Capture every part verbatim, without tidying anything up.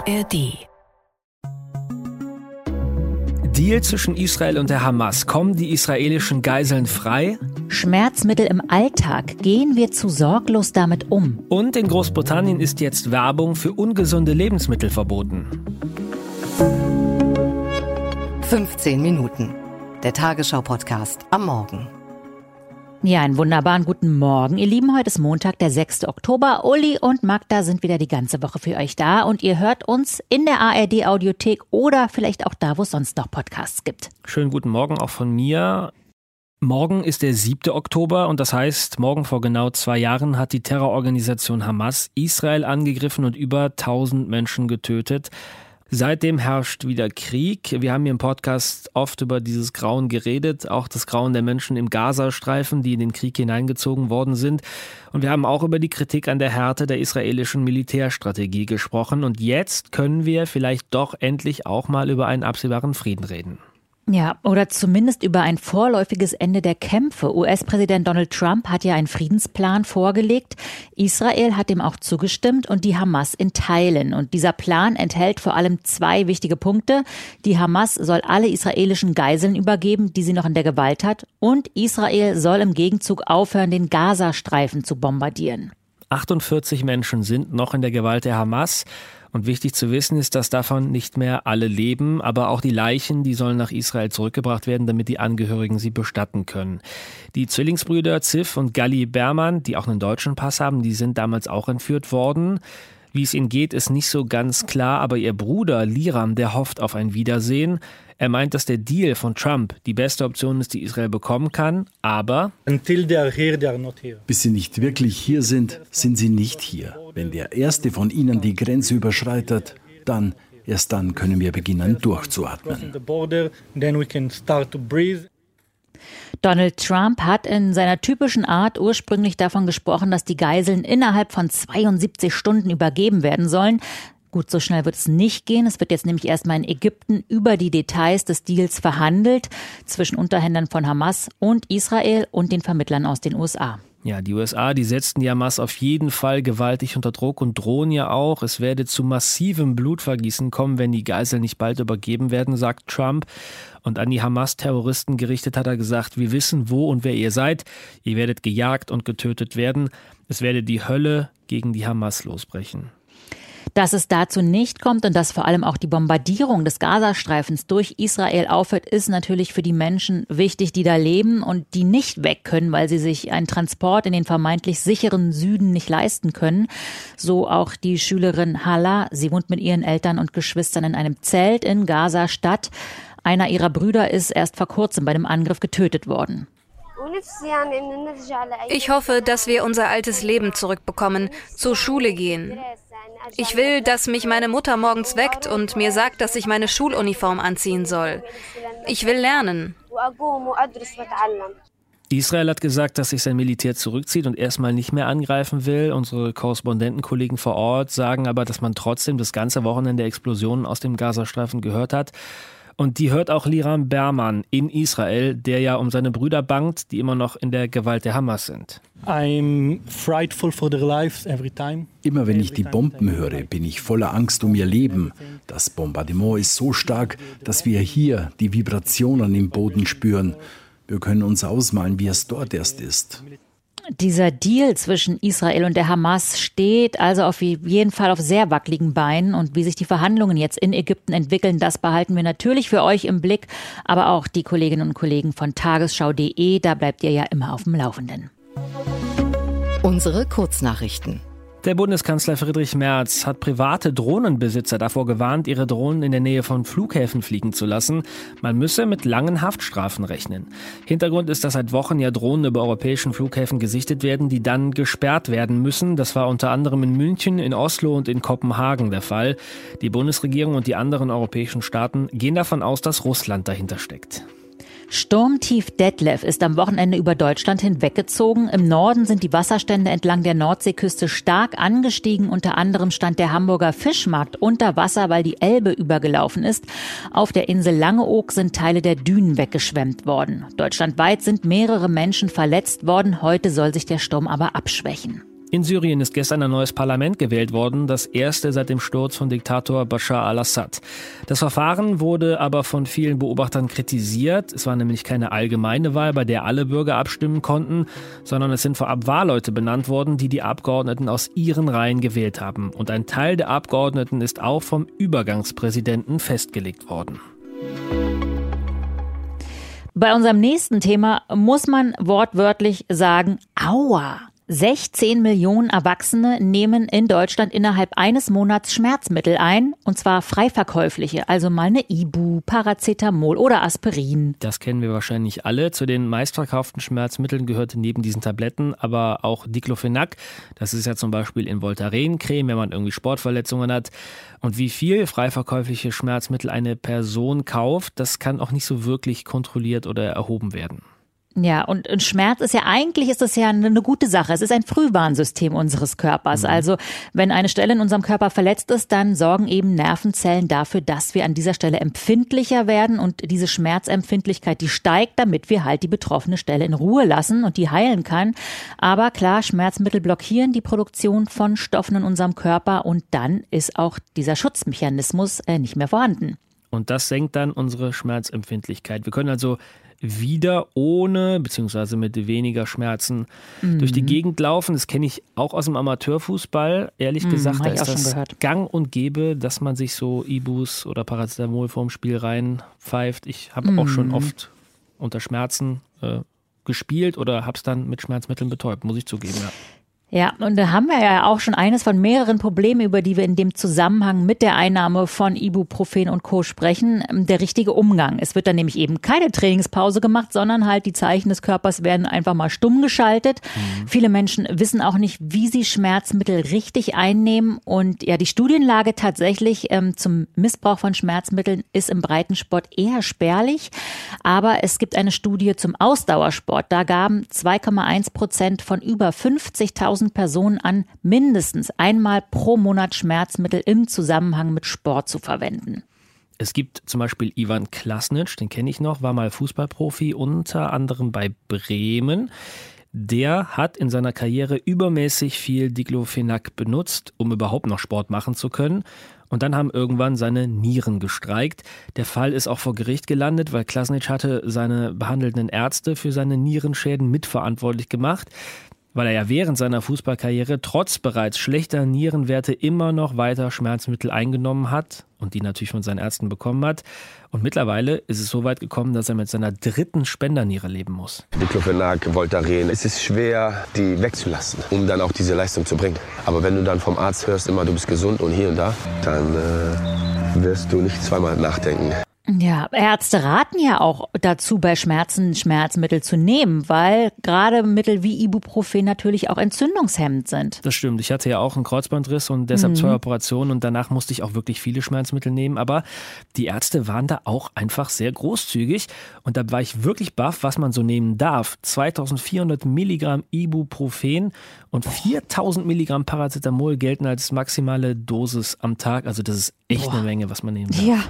A R D. Deal zwischen Israel und der Hamas. Kommen die israelischen Geiseln frei? Schmerzmittel im Alltag. Gehen wir zu sorglos damit um? Und in Großbritannien ist jetzt Werbung für ungesunde Lebensmittel verboten. fünfzehn Minuten. Der Tagesschau-Podcast am Morgen. Ja, einen wunderbaren guten Morgen, ihr Lieben. Heute ist Montag, der sechster Oktober. Uli und Magda sind wieder die ganze Woche für euch da und ihr hört uns in der A R D-Audiothek oder vielleicht auch da, wo es sonst noch Podcasts gibt. Schönen guten Morgen auch von mir. Morgen ist der siebter Oktober und das heißt, morgen vor genau zwei Jahren hat die Terrororganisation Hamas Israel angegriffen und über tausend Menschen getötet. Seitdem herrscht wieder Krieg. Wir haben hier im Podcast oft über dieses Grauen geredet, auch das Grauen der Menschen im Gazastreifen, die in den Krieg hineingezogen worden sind. Und wir haben auch über die Kritik an der Härte der israelischen Militärstrategie gesprochen. Und jetzt können wir vielleicht doch endlich auch mal über einen absehbaren Frieden reden. Ja, oder zumindest über ein vorläufiges Ende der Kämpfe. U S-Präsident Donald Trump hat ja einen Friedensplan vorgelegt. Israel hat dem auch zugestimmt und die Hamas in Teilen. Und dieser Plan enthält vor allem zwei wichtige Punkte. Die Hamas soll alle israelischen Geiseln übergeben, die sie noch in der Gewalt hat. Und Israel soll im Gegenzug aufhören, den Gazastreifen zu bombardieren. achtundvierzig Menschen sind noch in der Gewalt der Hamas. Und wichtig zu wissen ist, dass davon nicht mehr alle leben, aber auch die Leichen, die sollen nach Israel zurückgebracht werden, damit die Angehörigen sie bestatten können. Die Zwillingsbrüder Ziv und Gali Berman, die auch einen deutschen Pass haben, die sind damals auch entführt worden. Wie es ihnen geht, ist nicht so ganz klar, aber ihr Bruder Liram, der hofft auf ein Wiedersehen. Er meint, dass der Deal von Trump die beste Option ist, die Israel bekommen kann, aber bis sie nicht wirklich hier sind, sind sie nicht hier. Wenn der erste von ihnen die Grenze überschreitet, dann, erst dann können wir beginnen durchzuatmen. Donald Trump hat in seiner typischen Art ursprünglich davon gesprochen, dass die Geiseln innerhalb von zweiundsiebzig Stunden übergeben werden sollen. Gut, so schnell wird es nicht gehen. Es wird jetzt nämlich erstmal in Ägypten über die Details des Deals verhandelt zwischen Unterhändlern von Hamas und Israel und den Vermittlern aus den U S A. Ja, die U S A, die setzten die Hamas auf jeden Fall gewaltig unter Druck und drohen ja auch, es werde zu massivem Blutvergießen kommen, wenn die Geiseln nicht bald übergeben werden, sagt Trump. Und an die Hamas-Terroristen gerichtet hat er gesagt, wir wissen, wo und wer ihr seid. Ihr werdet gejagt und getötet werden. Es werde die Hölle gegen die Hamas losbrechen. Dass es dazu nicht kommt und dass vor allem auch die Bombardierung des Gazastreifens durch Israel aufhört, ist natürlich für die Menschen wichtig, die da leben und die nicht weg können, weil sie sich einen Transport in den vermeintlich sicheren Süden nicht leisten können. So auch die Schülerin Hala. Sie wohnt mit ihren Eltern und Geschwistern in einem Zelt in Gaza-Stadt. Einer ihrer Brüder ist erst vor kurzem bei dem Angriff getötet worden. Ich hoffe, dass wir unser altes Leben zurückbekommen, zur Schule gehen. Ich will, dass mich meine Mutter morgens weckt und mir sagt, dass ich meine Schuluniform anziehen soll. Ich will lernen. Israel hat gesagt, dass sich sein Militär zurückzieht und erstmal nicht mehr angreifen will. Unsere Korrespondentenkollegen vor Ort sagen aber, dass man trotzdem das ganze Wochenende Explosionen aus dem Gazastreifen gehört hat. Und die hört auch Liram Berman in Israel, der ja um seine Brüder bangt, die immer noch in der Gewalt der Hamas sind. Immer wenn ich die Bomben höre, bin ich voller Angst um ihr Leben. Das Bombardement ist so stark, dass wir hier die Vibrationen im Boden spüren. Wir können uns ausmalen, wie es dort erst ist. Dieser Deal zwischen Israel und der Hamas steht also auf jeden Fall auf sehr wackeligen Beinen. Und wie sich die Verhandlungen jetzt in Ägypten entwickeln, das behalten wir natürlich für euch im Blick. Aber auch die Kolleginnen und Kollegen von tagesschau punkt de, da bleibt ihr ja immer auf dem Laufenden. Unsere Kurznachrichten. Der Bundeskanzler Friedrich Merz hat private Drohnenbesitzer davor gewarnt, ihre Drohnen in der Nähe von Flughäfen fliegen zu lassen. Man müsse mit langen Haftstrafen rechnen. Hintergrund ist, dass seit Wochen ja Drohnen über europäischen Flughäfen gesichtet werden, die dann gesperrt werden müssen. Das war unter anderem in München, in Oslo und in Kopenhagen der Fall. Die Bundesregierung und die anderen europäischen Staaten gehen davon aus, dass Russland dahinter steckt. Sturmtief Detlef ist am Wochenende über Deutschland hinweggezogen. Im Norden sind die Wasserstände entlang der Nordseeküste stark angestiegen. Unter anderem stand der Hamburger Fischmarkt unter Wasser, weil die Elbe übergelaufen ist. Auf der Insel Langeoog sind Teile der Dünen weggeschwemmt worden. Deutschlandweit sind mehrere Menschen verletzt worden. Heute soll sich der Sturm aber abschwächen. In Syrien ist gestern ein neues Parlament gewählt worden, das erste seit dem Sturz von Diktator Bashar al-Assad. Das Verfahren wurde aber von vielen Beobachtern kritisiert. Es war nämlich keine allgemeine Wahl, bei der alle Bürger abstimmen konnten, sondern es sind vorab Wahlleute benannt worden, die die Abgeordneten aus ihren Reihen gewählt haben. Und ein Teil der Abgeordneten ist auch vom Übergangspräsidenten festgelegt worden. Bei unserem nächsten Thema muss man wortwörtlich sagen, aua. sechzehn Millionen Erwachsene nehmen in Deutschland innerhalb eines Monats Schmerzmittel ein, und zwar frei verkäufliche, also mal eine Ibu, Paracetamol oder Aspirin. Das kennen wir wahrscheinlich alle. Zu den meistverkauften Schmerzmitteln gehört neben diesen Tabletten aber auch Diclofenac. Das ist ja zum Beispiel in Voltaren-Creme, wenn man irgendwie Sportverletzungen hat. Und wie viel frei verkäufliche Schmerzmittel eine Person kauft, das kann auch nicht so wirklich kontrolliert oder erhoben werden. Ja, und, und Schmerz ist ja, eigentlich ist das ja eine, eine gute Sache. Es ist ein Frühwarnsystem unseres Körpers. Mhm. Also wenn eine Stelle in unserem Körper verletzt ist, dann sorgen eben Nervenzellen dafür, dass wir an dieser Stelle empfindlicher werden. Und diese Schmerzempfindlichkeit, die steigt, damit wir halt die betroffene Stelle in Ruhe lassen und die heilen kann. Aber klar, Schmerzmittel blockieren die Produktion von Stoffen in unserem Körper und dann ist auch dieser Schutzmechanismus äh, nicht mehr vorhanden. Und das senkt dann unsere Schmerzempfindlichkeit. Wir können also wieder ohne bzw. mit weniger Schmerzen mhm. durch die Gegend laufen. Das kenne ich auch aus dem Amateurfußball. Ehrlich mhm, gesagt, da ist das gang und gäbe, dass man sich so Ibus oder Paracetamol vorm Spiel reinpfeift. Ich habe mhm. auch schon oft unter Schmerzen äh, gespielt oder habe es dann mit Schmerzmitteln betäubt, muss ich zugeben, ja. Ja, und da haben wir ja auch schon eines von mehreren Problemen, über die wir in dem Zusammenhang mit der Einnahme von Ibuprofen und Co. sprechen, der richtige Umgang. Es wird dann nämlich eben keine Trainingspause gemacht, sondern halt die Zeichen des Körpers werden einfach mal stumm geschaltet. Mhm. Viele Menschen wissen auch nicht, wie sie Schmerzmittel richtig einnehmen. Und ja, die Studienlage tatsächlich ähm, zum Missbrauch von Schmerzmitteln ist im Breitensport eher spärlich. Aber es gibt eine Studie zum Ausdauersport. Da gaben zwei Komma eins Prozent von über fünfzigtausend Personen an, mindestens einmal pro Monat Schmerzmittel im Zusammenhang mit Sport zu verwenden. Es gibt zum Beispiel Ivan Klasnic, den kenne ich noch, war mal Fußballprofi, unter anderem bei Bremen. Der hat in seiner Karriere übermäßig viel Diclofenac benutzt, um überhaupt noch Sport machen zu können. Und dann haben irgendwann seine Nieren gestreikt. Der Fall ist auch vor Gericht gelandet, weil Klasnic hatte seine behandelnden Ärzte für seine Nierenschäden mitverantwortlich gemacht, weil er ja während seiner Fußballkarriere trotz bereits schlechter Nierenwerte immer noch weiter Schmerzmittel eingenommen hat und die natürlich von seinen Ärzten bekommen hat. Und mittlerweile ist es so weit gekommen, dass er mit seiner dritten Spenderniere leben muss. Diclofenac, Voltaren, es ist schwer, die wegzulassen, um dann auch diese Leistung zu bringen. Aber wenn du dann vom Arzt hörst, immer du bist gesund und hier und da, dann äh, wirst du nicht zweimal nachdenken. Ja, Ärzte raten ja auch dazu, bei Schmerzen Schmerzmittel zu nehmen, weil gerade Mittel wie Ibuprofen natürlich auch entzündungshemmend sind. Das stimmt. Ich hatte ja auch einen Kreuzbandriss und deshalb mhm. zwei Operationen und danach musste ich auch wirklich viele Schmerzmittel nehmen. Aber die Ärzte waren da auch einfach sehr großzügig und da war ich wirklich baff, was man so nehmen darf. zweitausendvierhundert Milligramm Ibuprofen und viertausend Milligramm Paracetamol gelten als maximale Dosis am Tag. Also das ist echt Boah. eine Menge, was man nehmen darf. Ja.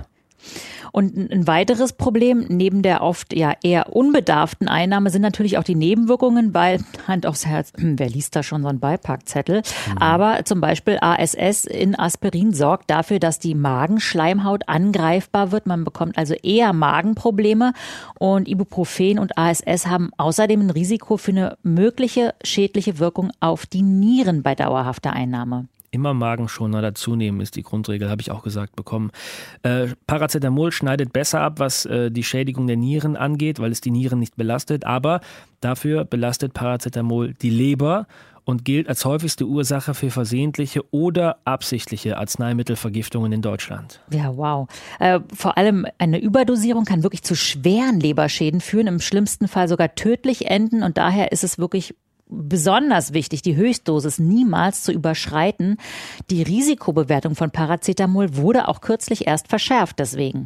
Und ein weiteres Problem neben der oft ja eher unbedarften Einnahme sind natürlich auch die Nebenwirkungen, weil Hand aufs Herz, wer liest da schon so einen Beipackzettel? Mhm. Aber zum Beispiel A S S in Aspirin sorgt dafür, dass die Magenschleimhaut angreifbar wird. Man bekommt also eher Magenprobleme und Ibuprofen und A S S haben außerdem ein Risiko für eine mögliche schädliche Wirkung auf die Nieren bei dauerhafter Einnahme. Immer Magenschoner dazu nehmen, ist die Grundregel, habe ich auch gesagt bekommen. Äh, Paracetamol schneidet besser ab, was äh, die Schädigung der Nieren angeht, weil es die Nieren nicht belastet. Aber dafür belastet Paracetamol die Leber und gilt als häufigste Ursache für versehentliche oder absichtliche Arzneimittelvergiftungen in Deutschland. Ja, wow. Äh, vor allem eine Überdosierung kann wirklich zu schweren Leberschäden führen, im schlimmsten Fall sogar tödlich enden. Und daher ist es wirklich besonders wichtig, die Höchstdosis niemals zu überschreiten. Die Risikobewertung von Paracetamol wurde auch kürzlich erst verschärft deswegen.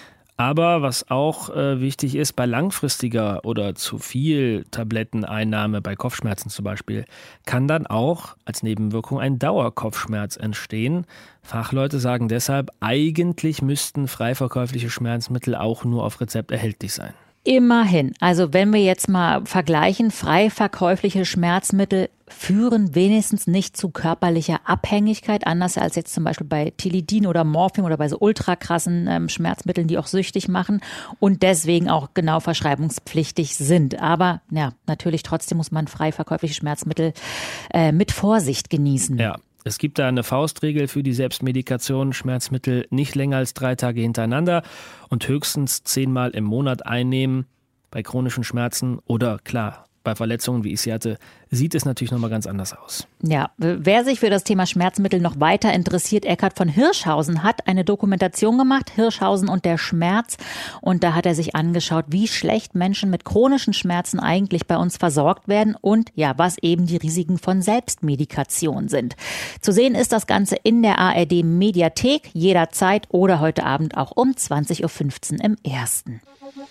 Aber was auch äh, wichtig ist, bei langfristiger oder zu viel Tabletteneinnahme, bei Kopfschmerzen zum Beispiel, kann dann auch als Nebenwirkung ein Dauerkopfschmerz entstehen. Fachleute sagen deshalb, eigentlich müssten frei verkäufliche Schmerzmittel auch nur auf Rezept erhältlich sein. Immerhin. Also wenn wir jetzt mal vergleichen, frei verkäufliche Schmerzmittel führen wenigstens nicht zu körperlicher Abhängigkeit, anders als jetzt zum Beispiel bei Tilidin oder Morphium oder bei so ultrakrassen ähm, Schmerzmitteln, die auch süchtig machen und deswegen auch genau verschreibungspflichtig sind. Aber ja, natürlich trotzdem muss man frei verkäufliche Schmerzmittel äh, mit Vorsicht genießen. Ja. Es gibt da eine Faustregel für die Selbstmedikation, Schmerzmittel nicht länger als drei Tage hintereinander und höchstens zehnmal im Monat einnehmen. Bei chronischen Schmerzen oder klar, bei Verletzungen, wie ich sie hatte, sieht es natürlich nochmal ganz anders aus. Ja, wer sich für das Thema Schmerzmittel noch weiter interessiert, Eckhard von Hirschhausen hat eine Dokumentation gemacht, Hirschhausen und der Schmerz. Und da hat er sich angeschaut, wie schlecht Menschen mit chronischen Schmerzen eigentlich bei uns versorgt werden und ja, was eben die Risiken von Selbstmedikation sind. Zu sehen ist das Ganze in der A R D Mediathek, jederzeit oder heute Abend auch um zwanzig Uhr fünfzehn im Ersten.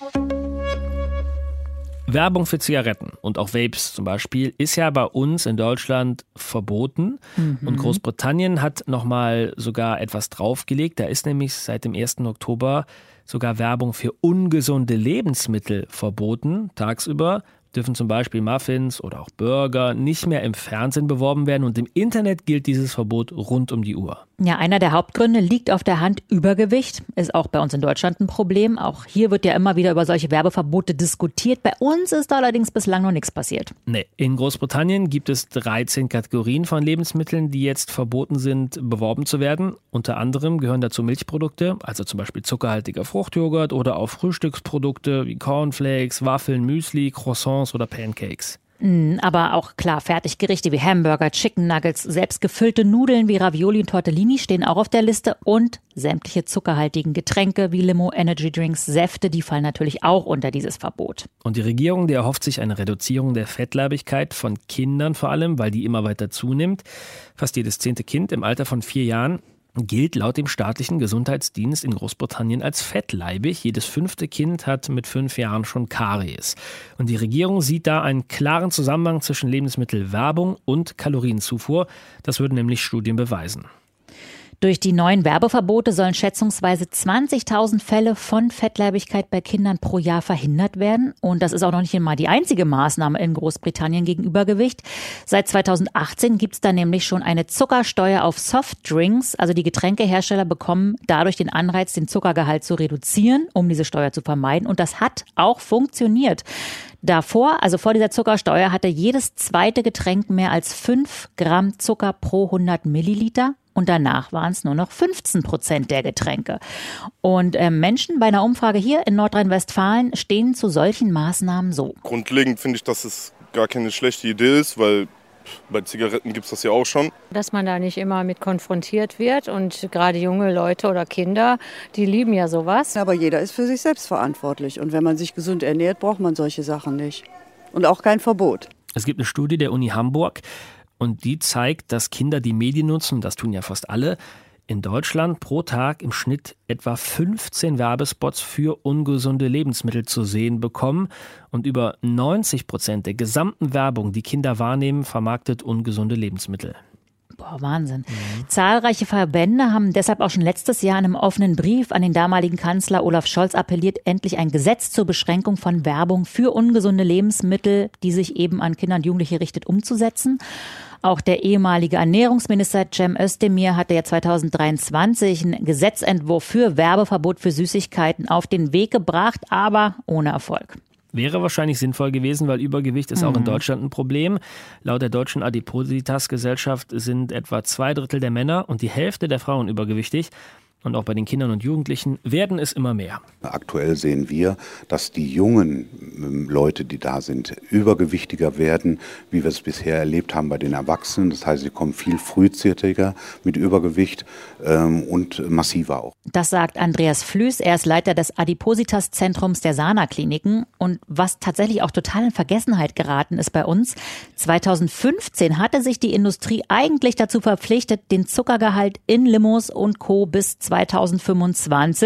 Werbung für Zigaretten und auch Vapes zum Beispiel ist ja bei uns in Deutschland verboten. Mhm. Und Großbritannien hat nochmal sogar etwas draufgelegt. Da ist nämlich seit dem ersten Oktober sogar Werbung für ungesunde Lebensmittel verboten, tagsüber. Dürfen zum Beispiel Muffins oder auch Burger nicht mehr im Fernsehen beworben werden und im Internet gilt dieses Verbot rund um die Uhr. Ja, einer der Hauptgründe liegt auf der Hand. Übergewicht ist auch bei uns in Deutschland ein Problem. Auch hier wird ja immer wieder über solche Werbeverbote diskutiert. Bei uns ist allerdings bislang noch nichts passiert. Nee, in Großbritannien gibt es dreizehn Kategorien von Lebensmitteln, die jetzt verboten sind, beworben zu werden. Unter anderem gehören dazu Milchprodukte, also zum Beispiel zuckerhaltiger Fruchtjoghurt oder auch Frühstücksprodukte wie Cornflakes, Waffeln, Müsli, Croissants oder Pancakes. Aber auch klar, Fertiggerichte wie Hamburger, Chicken Nuggets, selbst gefüllte Nudeln wie Ravioli und Tortellini stehen auch auf der Liste und sämtliche zuckerhaltigen Getränke wie Limo, Energy Drinks, Säfte, die fallen natürlich auch unter dieses Verbot. Und die Regierung, die erhofft sich eine Reduzierung der Fettleibigkeit von Kindern vor allem, weil die immer weiter zunimmt. Fast jedes zehnte Kind im Alter von vier Jahren gilt laut dem staatlichen Gesundheitsdienst in Großbritannien als fettleibig. Jedes fünfte Kind hat mit fünf Jahren schon Karies. Und die Regierung sieht da einen klaren Zusammenhang zwischen Lebensmittelwerbung und Kalorienzufuhr. Das würden nämlich Studien beweisen. Durch die neuen Werbeverbote sollen schätzungsweise zwanzigtausend Fälle von Fettleibigkeit bei Kindern pro Jahr verhindert werden. Und das ist auch noch nicht einmal die einzige Maßnahme in Großbritannien gegen Übergewicht. Seit zweitausendachtzehn gibt es da nämlich schon eine Zuckersteuer auf Softdrinks. Also die Getränkehersteller bekommen dadurch den Anreiz, den Zuckergehalt zu reduzieren, um diese Steuer zu vermeiden. Und das hat auch funktioniert. Davor, also vor dieser Zuckersteuer, hatte jedes zweite Getränk mehr als fünf Gramm Zucker pro hundert Milliliter. Und danach waren es nur noch fünfzehn Prozent der Getränke. Und äh, Menschen bei einer Umfrage hier in Nordrhein-Westfalen stehen zu solchen Maßnahmen so. Grundlegend finde ich, dass es gar keine schlechte Idee ist, weil bei Zigaretten gibt es das ja auch schon. Dass man da nicht immer mit konfrontiert wird und gerade junge Leute oder Kinder, die lieben ja sowas. Aber jeder ist für sich selbst verantwortlich und wenn man sich gesund ernährt, braucht man solche Sachen nicht. Und auch kein Verbot. Es gibt eine Studie der Uni Hamburg. Und die zeigt, dass Kinder, die Medien nutzen, das tun ja fast alle, in Deutschland pro Tag im Schnitt etwa fünfzehn Werbespots für ungesunde Lebensmittel zu sehen bekommen. Und über neunzig Prozent der gesamten Werbung, die Kinder wahrnehmen, vermarktet ungesunde Lebensmittel. Boah, Wahnsinn. Mhm. Zahlreiche Verbände haben deshalb auch schon letztes Jahr in einem offenen Brief an den damaligen Kanzler Olaf Scholz appelliert, endlich ein Gesetz zur Beschränkung von Werbung für ungesunde Lebensmittel, die sich eben an Kinder und Jugendliche richtet, umzusetzen. Auch der ehemalige Ernährungsminister Cem Özdemir hatte ja zweitausenddreiundzwanzig einen Gesetzentwurf für Werbeverbot für Süßigkeiten auf den Weg gebracht, aber ohne Erfolg. Wäre wahrscheinlich sinnvoll gewesen, weil Übergewicht ist mhm. auch in Deutschland ein Problem. Laut der Deutschen Adipositas-Gesellschaft sind etwa zwei Drittel der Männer und die Hälfte der Frauen übergewichtig. Und auch bei den Kindern und Jugendlichen werden es immer mehr. Aktuell sehen wir, dass die jungen Leute, die da sind, übergewichtiger werden, wie wir es bisher erlebt haben bei den Erwachsenen. Das heißt, sie kommen viel frühzeitiger mit Übergewicht ähm, und massiver auch. Das sagt Andreas Flüß. Er ist Leiter des Adipositas-Zentrums der Sana-Kliniken. Und was tatsächlich auch total in Vergessenheit geraten ist bei uns, zweitausendfünfzehn hatte sich die Industrie eigentlich dazu verpflichtet, den Zuckergehalt in Limos und Co. bis zweitausendfünfundzwanzig,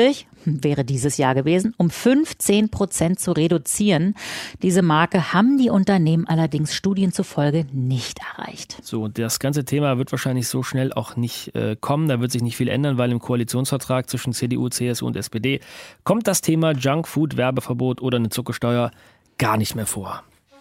wäre dieses Jahr gewesen, um fünfzehn Prozent zu reduzieren. Diese Marke haben die Unternehmen allerdings Studien zufolge nicht erreicht. So, das ganze Thema wird wahrscheinlich so schnell auch nicht äh, kommen. Da wird sich nicht viel ändern, weil im Koalitionsvertrag zwischen C D U, C S U und S P D kommt das Thema Junkfood-Werbeverbot oder eine Zuckersteuer gar nicht mehr vor.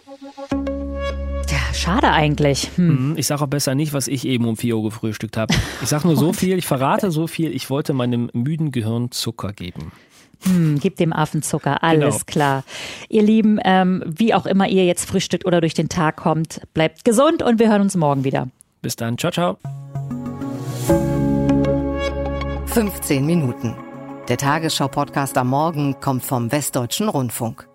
Ja, schade eigentlich. Hm. Ich sage auch besser nicht, was ich eben um vier Uhr gefrühstückt habe. Ich sage nur so viel, ich verrate so viel, ich wollte meinem müden Gehirn Zucker geben. Hm, gib dem Affen Zucker, alles genau. klar. Ihr Lieben, ähm, wie auch immer ihr jetzt frühstückt oder durch den Tag kommt, bleibt gesund und wir hören uns morgen wieder. Bis dann, ciao, ciao. fünfzehn Minuten. Der Tagesschau-Podcast am Morgen kommt vom Westdeutschen Rundfunk.